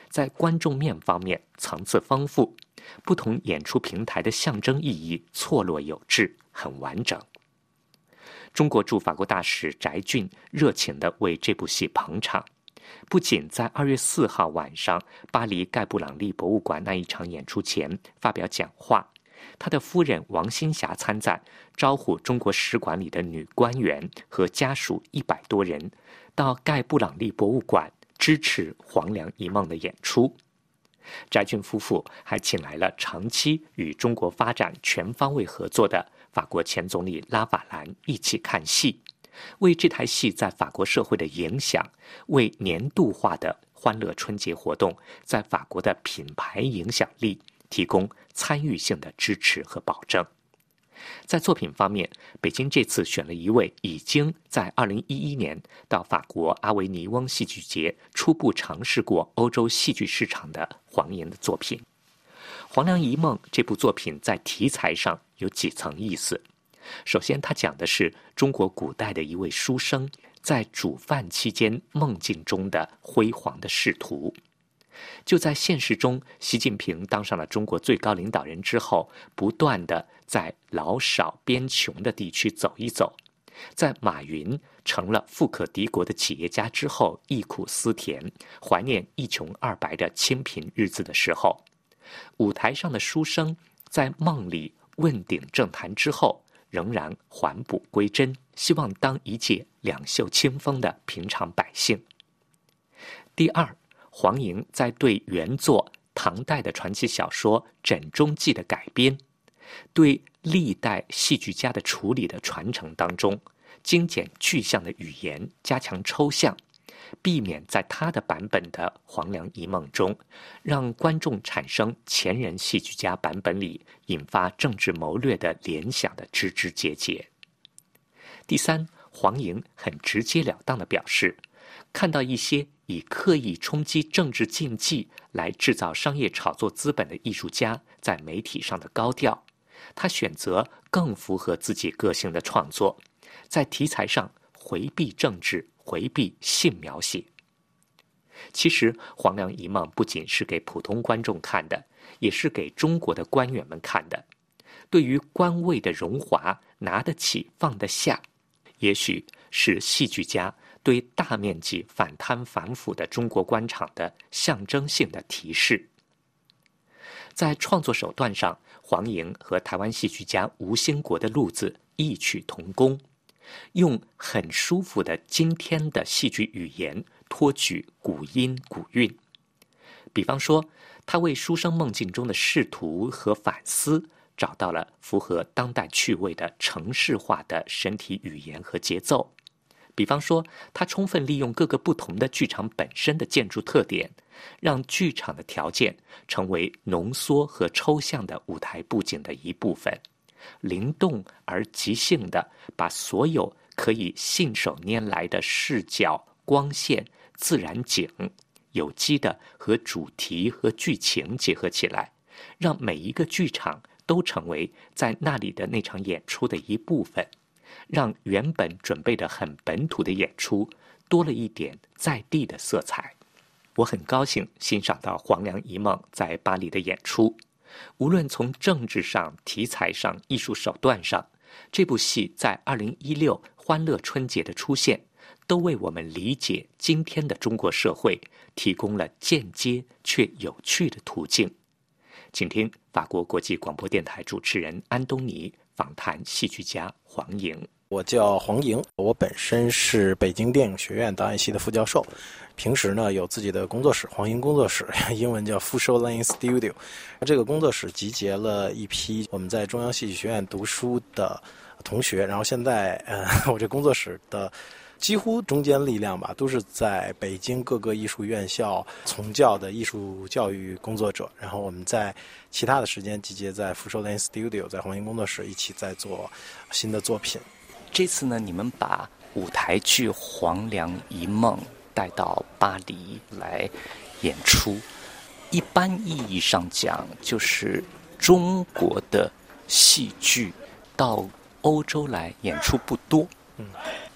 在观众面方面层次丰富，不同演出平台的象征意义错落有致，很完整。中国驻法国大使翟俊热情地为这部戏捧场，不仅在2月4号晚上巴黎盖布朗利博物馆那一场演出前发表讲话，他的夫人王新霞参赞，招呼中国使馆里的女官员和家属100多人到盖布朗利博物馆支持《黄粱一梦》的演出。翟俊夫妇还请来了长期与中国发展全方位合作的法国前总理拉法兰一起看戏，为这台戏在法国社会的影响，为年度化的欢乐春节活动在法国的品牌影响力提供参与性的支持和保证。在作品方面，北京这次选了一位已经在2011年到法国阿维尼翁戏剧节初步尝试过欧洲戏剧市场的黄莹的作品。《黄粱一梦》这部作品在题材上有几层意思。首先，它讲的是中国古代的一位书生在煮饭期间梦境中的辉煌的仕途。就在现实中，习近平当上了中国最高领导人之后，不断地在老少边穷的地区走一走；在马云成了富可敌国的企业家之后，忆苦思甜，怀念一穷二白的清贫日子的时候，舞台上的书生在梦里问鼎政坛之后，仍然还补归真，希望当一介两袖清风的平常百姓。第二，黄莹在对原作唐代的传奇小说《枕中记》的改编，对历代戏剧家的处理的传承当中，精简具象的语言，加强抽象，避免在他的版本的《黄粱一梦》中，让观众产生前人戏剧家版本里引发政治谋略的联想的枝枝节节。第三，黄莹很直截了当地表示，看到一些以刻意冲击政治禁忌来制造商业炒作资本的艺术家在媒体上的高调，他选择更符合自己个性的创作，在题材上回避政治，回避性描写。其实《黄粱一梦》不仅是给普通观众看的，也是给中国的官员们看的。对于官位的荣华，拿得起放得下，也许是戏剧家对大面积反贪反腐的中国官场的象征性的提示。在创作手段上，黄莹和台湾戏剧家吴兴国的路子异曲同工，用很舒服的今天的戏剧语言托举古音古韵。比方说，他为书生梦境中的仕途和反思找到了符合当代趣味的程式化的身体语言和节奏。比方说，他充分利用各个不同的剧场本身的建筑特点，让剧场的条件成为浓缩和抽象的舞台布景的一部分，灵动而即兴地把所有可以信手拈来的视角、光线、自然景有机的和主题和剧情结合起来，让每一个剧场都成为在那里的那场演出的一部分，让原本准备的很本土的演出多了一点在地的色彩。我很高兴欣赏到《黄粱一梦》在巴黎的演出，无论从政治上、题材上、艺术手段上，这部戏在2016欢乐春节的出现，都为我们理解今天的中国社会提供了间接却有趣的途径。请听法国国际广播电台主持人安东尼访谈戏剧家黄莹。 我叫黄莹，我本身是北京电影学院导演系的副教授，平时呢有自己的工作室，黄莹工作室，英文叫 Fushou Lane Studio。这个工作室集结了一批我们在中央戏剧学院读书的同学，然后现在我这工作室的几乎中坚力量吧，都是在北京各个艺术院校从教的艺术教育工作者，然后我们在其他的时间集结在 Fushou Lane Studio， 在黄莹工作室一起在做新的作品。 这次呢，你们把舞台剧《黄粱一梦》带到巴黎来演出，一般意义上讲，就是中国的戏剧到欧洲来演出不多。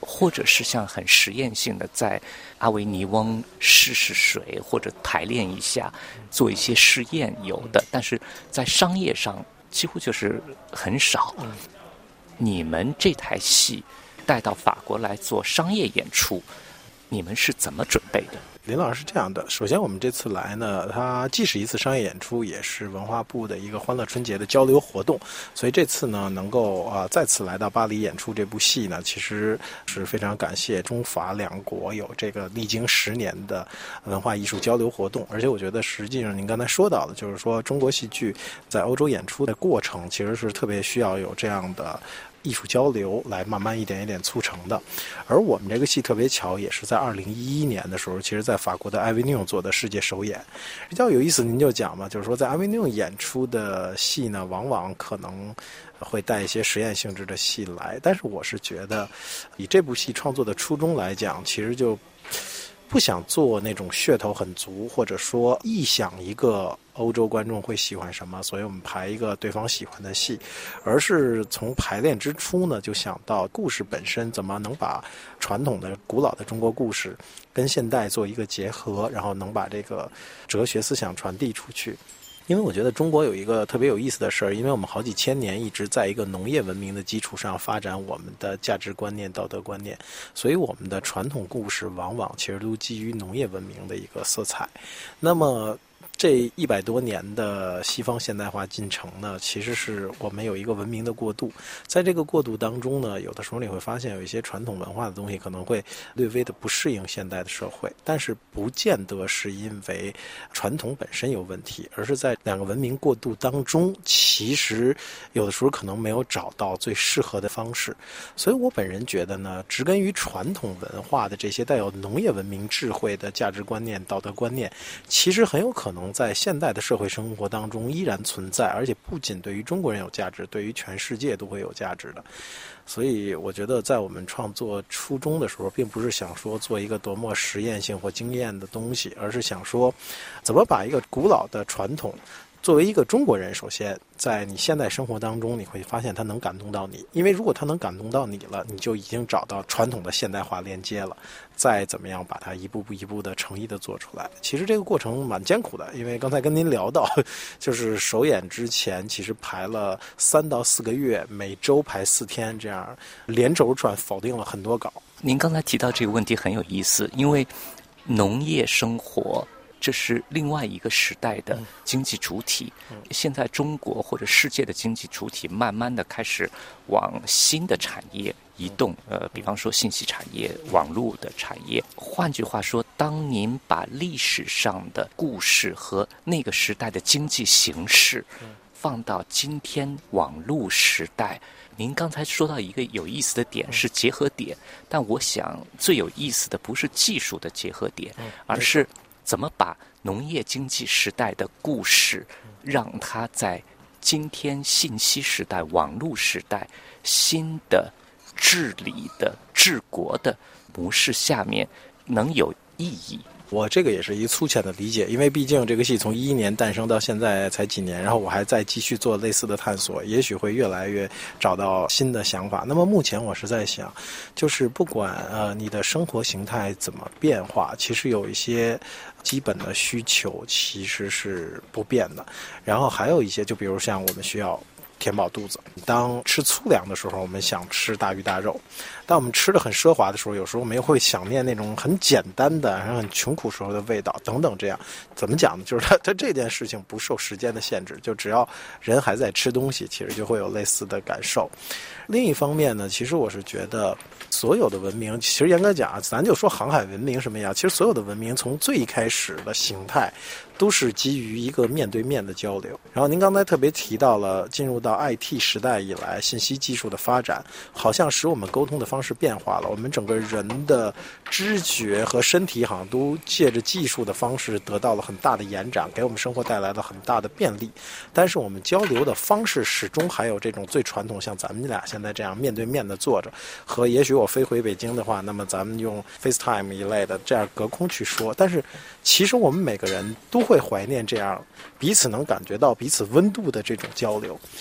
或者是像很实验性的在阿维尼翁试试水或者排练一下，做一些试验有的，但是在商业上几乎就是很少。你们这台戏带到法国来做商业演出，你们是怎么准备的？ 林老师是这样的，首先我们这次来呢，它既是一次商业演出，也是文化部的一个欢乐春节的交流活动，所以这次呢能够再次来到巴黎演出这部戏呢，其实是非常感谢中法两国有这个历经10年的文化艺术交流活动。而且我觉得实际上您刚才说到的，就是说中国戏剧在欧洲演出的过程其实是特别需要有这样的艺术交流来慢慢一点一点促成的。而我们这个戏特别巧，也是在2011年的时候，其实在法国的艾维尼翁做的世界首演。比较有意思，您就讲嘛，就是说在艾维尼翁演出的戏呢，往往可能会带一些实验性质的戏来，但是我是觉得以这部戏创作的初衷来讲，其实就不想做那种噱头很足，或者说臆想一个欧洲观众会喜欢什么，所以我们排一个对方喜欢的戏，而是从排练之初呢，就想到故事本身怎么能把传统的古老的中国故事跟现代做一个结合，然后能把这个哲学思想传递出去。因为我觉得中国有一个特别有意思的事儿，因为我们好几千年一直在一个农业文明的基础上发展我们的价值观念、道德观念，所以我们的传统故事往往其实都基于农业文明的一个色彩。那么这100多年的西方现代化进程呢，其实是我们有一个文明的过渡，在这个过渡当中呢，有的时候你会发现有一些传统文化的东西可能会略微的不适应现代的社会，但是不见得是因为传统本身有问题，而是在两个文明过渡当中，其实有的时候可能没有找到最适合的方式。所以我本人觉得呢，植根于传统文化的这些带有农业文明智慧的价值观念、道德观念，其实很有可能在现代的社会生活当中依然存在，而且不仅对于中国人有价值，对于全世界都会有价值的。所以我觉得在我们创作初衷的时候，并不是想说做一个多么实验性或经验的东西，而是想说怎么把一个古老的传统作为一个中国人，首先在你现代生活当中，你会发现它能感动到你，因为如果它能感动到你了，你就已经找到传统的现代化连接了，再怎么样把它一步步的诚意的做出来。其实这个过程蛮艰苦的，因为刚才跟您聊到，就是首演之前其实排了3到4个月，每周排4天，这样连轴转，否定了很多稿。 您刚才提到这个问题很有意思，因为农业生活这是另外一个时代的经济主体。现在中国或者世界的经济主体慢慢的开始往新的产业移动，比方说信息产业、网络的产业。换句话说，当您把历史上的故事和那个时代的经济形势放到今天网络时代，您刚才说到一个有意思的点是结合点，但我想最有意思的不是技术的结合点，而是怎么把农业经济时代的故事，让它在今天信息时代、网络时代新的治理的治国的模式下面能有意义。 我这个也是一粗浅的理解，因为毕竟这个戏从2011年诞生到现在才几年，然后我还在继续做类似的探索，也许会越来越找到新的想法。那么目前我是在想，就是不管你的生活形态怎么变化，其实有一些基本的需求其实是不变的，然后还有一些，就比如像我们需要填饱肚子。当吃粗粮的时候，我们想吃大鱼大肉；当我们吃的很奢华的时候，有时候我们又会想念那种很简单的、然后很穷苦时候的味道等等。这样怎么讲呢？就是它这件事情不受时间的限制，就只要人还在吃东西，其实就会有类似的感受。另一方面呢，其实我是觉得所有的文明，其实严格讲，咱就说航海文明什么样，其实所有的文明从最开始的形态都是基于一个面对面的交流。然后您刚才特别提到了进入到 IT 时代以来，信息技术的发展好像使我们沟通的方式变化了，我们整个人的知觉和身体好像都借着技术的方式得到了很大的延展，给我们生活带来了很大的便利。但是我们交流的方式始终还有这种最传统，像咱们俩现在这样面对面的坐着，和也许我飞回北京的话，那么咱们用 FaceTime 一类的这样隔空去说。但是其实我们每个人都会怀念这样彼此能感觉到彼此温度的这种交流。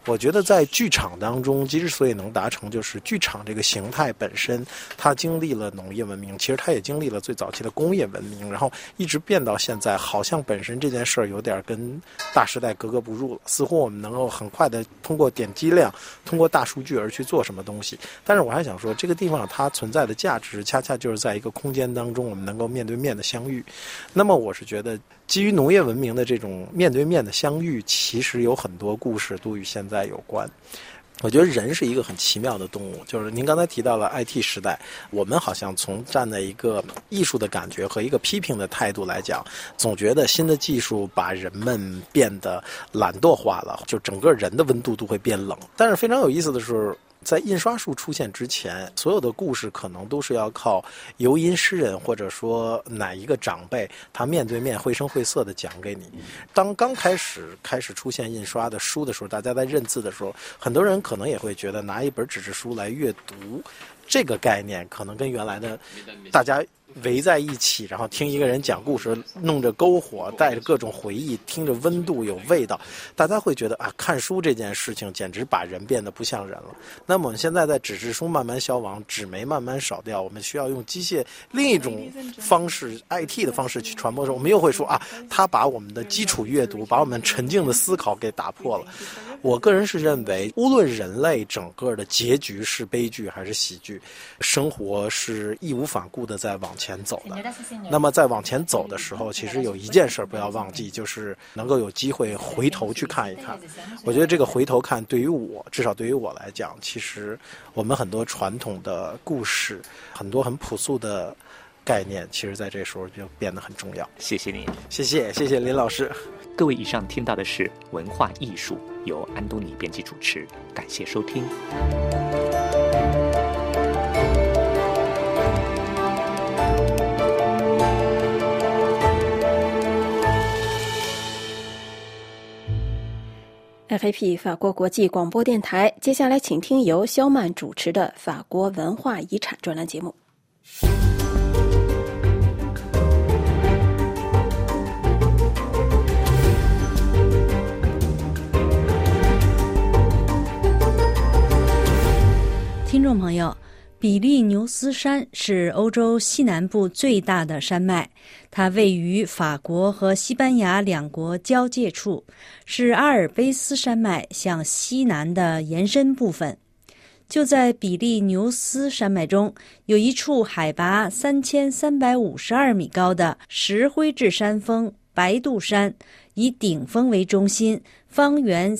我觉得在剧场当中之所以能达成，就是剧场这个形态本身它经历了农业文明，其实它也经历了最早期的工业文明，然后一直变到现在，好像本身这件事儿有点跟大时代格格不入了，似乎我们能够很快的通过点击量，通过大数据而去做什么东西。但是我还想说，这个地方它存在的价值恰恰就是在一个空间当中我们能够面对面的相遇。那么我是觉得基于农业文明的这种面对面的相遇，其实有很多故事都与现在有关。我觉得人是一个很奇妙的动物，就是您刚才提到了 IT 时代，我们好像从站在一个艺术的感觉和一个批评的态度来讲，总觉得新的技术把人们变得懒惰化了，就整个人的温度都会变冷。但是非常有意思的是，在印刷术出现之前，所有的故事可能都是要靠游吟诗人或者说哪一个长辈他面对面绘声绘色的讲给你。当刚开始出现印刷的书的时候，大家在认字的时候，很多人可能也会觉得拿一本纸质书来阅读这个概念可能跟原来的大家围在一起，然后听一个人讲故事，弄着篝火，带着各种回忆，听着温度有味道，大家会觉得啊，看书这件事情简直把人变得不像人了。那么我们现在在纸质书慢慢消亡，纸媒慢慢少掉，我们需要用机械另一种方式 IT 的方式去传播的时候，我们又会说啊，它把我们的基础阅读，把我们沉静的思考给打破了。我个人是认为，无论人类整个的结局是悲剧还是喜剧，生活是义无反顾的在往前走的。那么在往前走的时候，其实有一件事不要忘记，就是能够有机会回头去看一看。我觉得这个回头看对于我，至少对于我来讲，其实我们很多传统的故事，很多很朴素的概念，其实在这时候就变得很重要。 谢谢您。 谢谢林老师。 各位，以上听到的是文化艺术，由安东尼编辑主持，感谢收听。 RFI 法国国际广播电台，接下来请听由肖曼主持的法国文化遗产专栏节目。 听众朋友，比利牛斯山是欧洲西南部最大的山脉，它位于法国和西班牙两国交界处，是阿尔卑斯山脉向西南的延伸部分。就在比利牛斯山脉中，有一处海拔3352米高的石灰质山峰白杜山，以顶峰为中心，方圆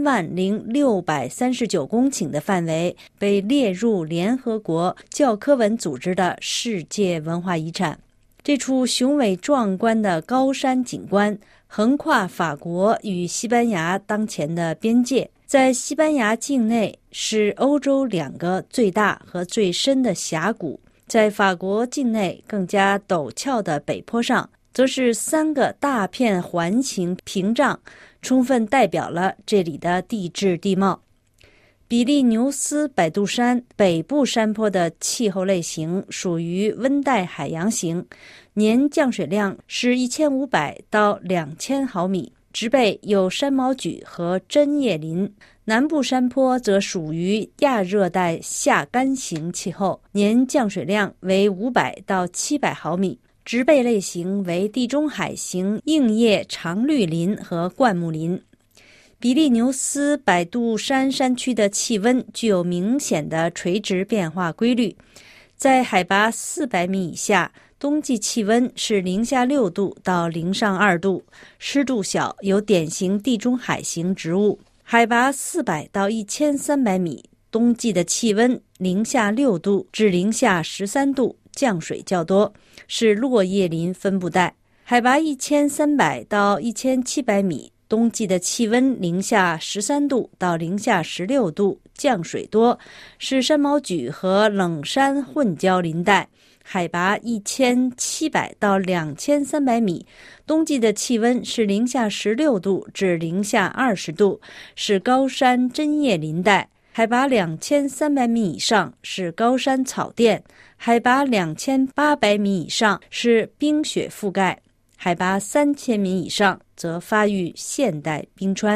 30639公顷的范围被列入联合国教科文组织的世界文化遗产。这处雄伟壮观的高山景观横跨法国与西班牙当前的边界，在西班牙境内是欧洲两个最大和最深的峡谷，在法国境内更加陡峭的北坡上则是3个大片环形屏障，充分代表了这里的地质地貌。比利牛斯百度山北部山坡的气候类型属于温带海洋型，年降水量是1500到2000毫米，植被有山毛榉和针叶林。南部山坡则属于亚热带夏干型气候，年降水量为500到700毫米，植被类型为地中海型硬叶常绿林和灌木林。比利牛斯百度山山区的气温具有明显的垂直变化规律，在海拔400米以下，冬季气温是-6度到-2度，湿度小，有典型地中海型植物。海拔400到1300米，冬季的气温-6度至-13度，降水较多，是落叶林分布带。海拔1300到1700米，冬季的气温-13度到-16度，降水多，是山毛榉和冷杉混交林带。海拔1700到2300米，冬季的气温是-16度至-20度，是高山针叶林带。海拔2300米以上是高山草甸，海拔2800米以上是冰雪覆盖，海拔3000米以上则发育现代冰川。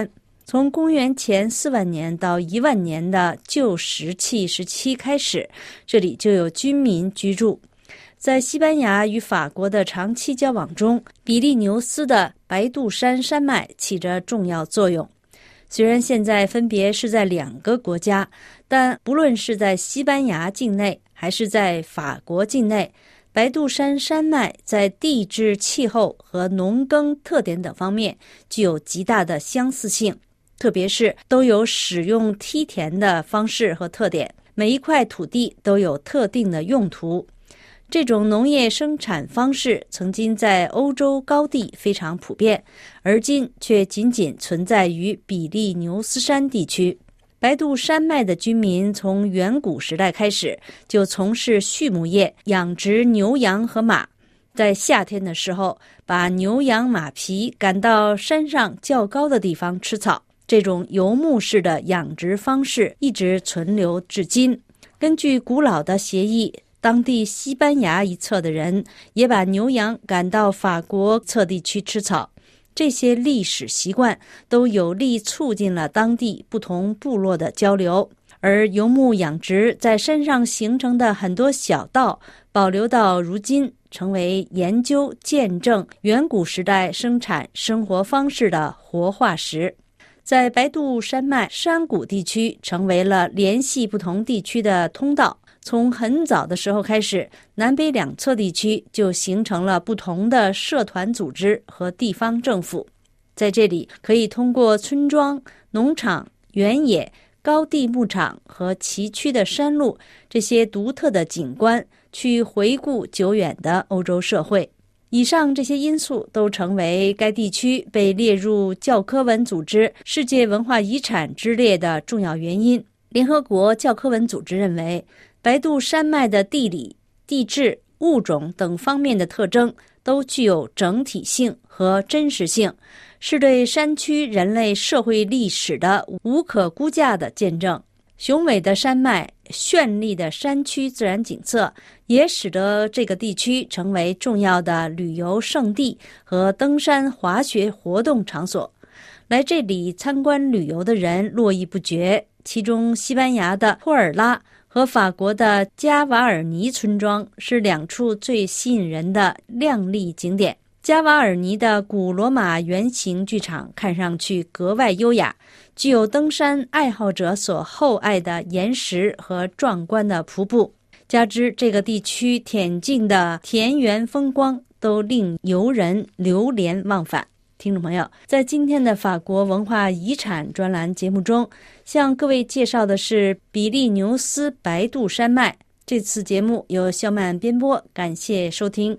从公元前4万年到1万年的旧石器时期开始，这里就有居民居住。在西班牙与法国的长期交往中，比利牛斯的白杜山山脉起着重要作用。虽然现在分别是在2个国家，但不论是在西班牙境内还是在法国境内，白杜山山脉在地质、气候和农耕特点等方面具有极大的相似性，特别是都有使用梯田的方式和特点，每一块土地都有特定的用途。这种农业生产方式曾经在欧洲高地非常普遍，而今却仅仅存在于比利牛斯山地区。白杜山脉的居民从远古时代开始就从事畜牧业，养殖牛羊和马。在夏天的时候，把牛羊马匹赶到山上较高的地方吃草。这种游牧式的养殖方式一直存留至今。根据古老的协议，当地西班牙一侧的人也把牛羊赶到法国侧地区吃草。这些历史习惯都有力促进了当地不同部落的交流，而游牧养殖在山上形成的很多小道保留到如今，成为研究见证远古时代生产生活方式的活化石。在白杜山脉山谷地区成为了联系不同地区的通道。从很早的时候开始，南北2侧地区就形成了不同的社团组织和地方政府。在这里，可以通过村庄、农场、原野、高地牧场和崎岖的山路这些独特的景观，去回顾久远的欧洲社会。以上这些因素都成为该地区被列入教科文组织世界文化遗产之列的重要原因。联合国教科文组织认为，白杜山脉的地理、地质、物种等方面的特征都具有整体性和真实性，是对山区人类社会历史的无可估价的见证。雄伟的山脉、绚丽的山区自然景色，也使得这个地区成为重要的旅游胜地和登山滑雪活动场所。来这里参观旅游的人络绎不绝，其中西班牙的托尔拉和法国的加瓦尔尼村庄是2处最吸引人的亮丽景点。加瓦尔尼的古罗马圆形剧场看上去格外优雅，具有登山爱好者所厚爱的岩石和壮观的瀑布，加之这个地区恬静的田园风光，都令游人流连忘返。听众朋友，在今天的法国文化遗产专栏节目中，向各位介绍的是比利牛斯白杜山脉。这次节目由肖曼编播，感谢收听。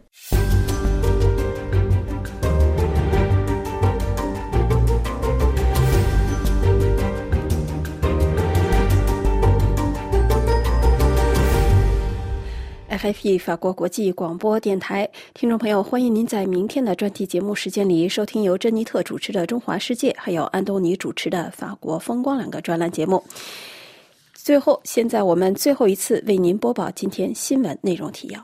FFE 法国国际广播电台，听众朋友，欢迎您在明天的专题节目时间里收听由珍妮特主持的《中华世界》，还有安东尼主持的《法国风光》2个专栏节目。最后，现在我们最后一次为您播报今天新闻内容提要。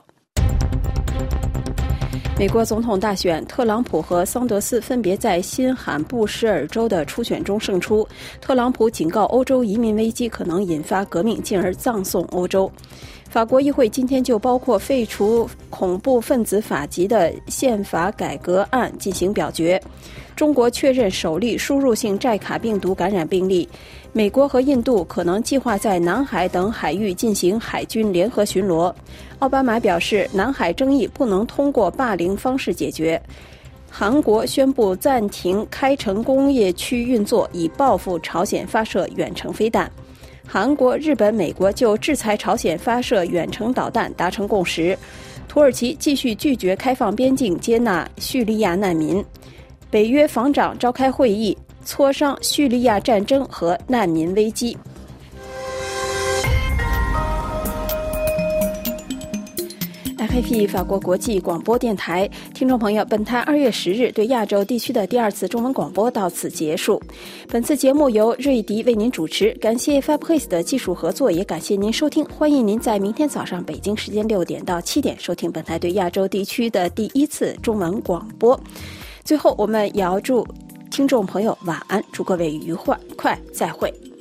美国总统大选，特朗普和桑德斯分别在新罕布什尔州的初选中胜出。特朗普警告欧洲移民危机可能引发革命，进而葬送欧洲。法国议会今天就包括废除恐怖分子法籍的宪法改革案进行表决。中国确认首例输入性寨卡病毒感染病例。美国和印度可能计划在南海等海域进行海军联合巡逻。奥巴马表示，南海争议不能通过霸凌方式解决。韩国宣布暂停开城工业区运作，以报复朝鲜发射远程飞弹。韩国、日本、美国就制裁朝鲜发射远程导弹达成共识。土耳其继续拒绝开放边境接纳叙利亚难民。北约防长召开会议，磋商叙利亚战争和难民危机。FFE 法国国际广播电台，听众朋友，本台2月10日对亚洲地区的第2次中文广播到此结束。本次节目由瑞迪为您主持，感谢 Fabrice 的技术合作，也感谢您收听。欢迎您在明天早上北京时间6点到7点收听本台对亚洲地区的第1次中文广播。最后，我们也要祝听众朋友晚安，祝各位愉快，再会。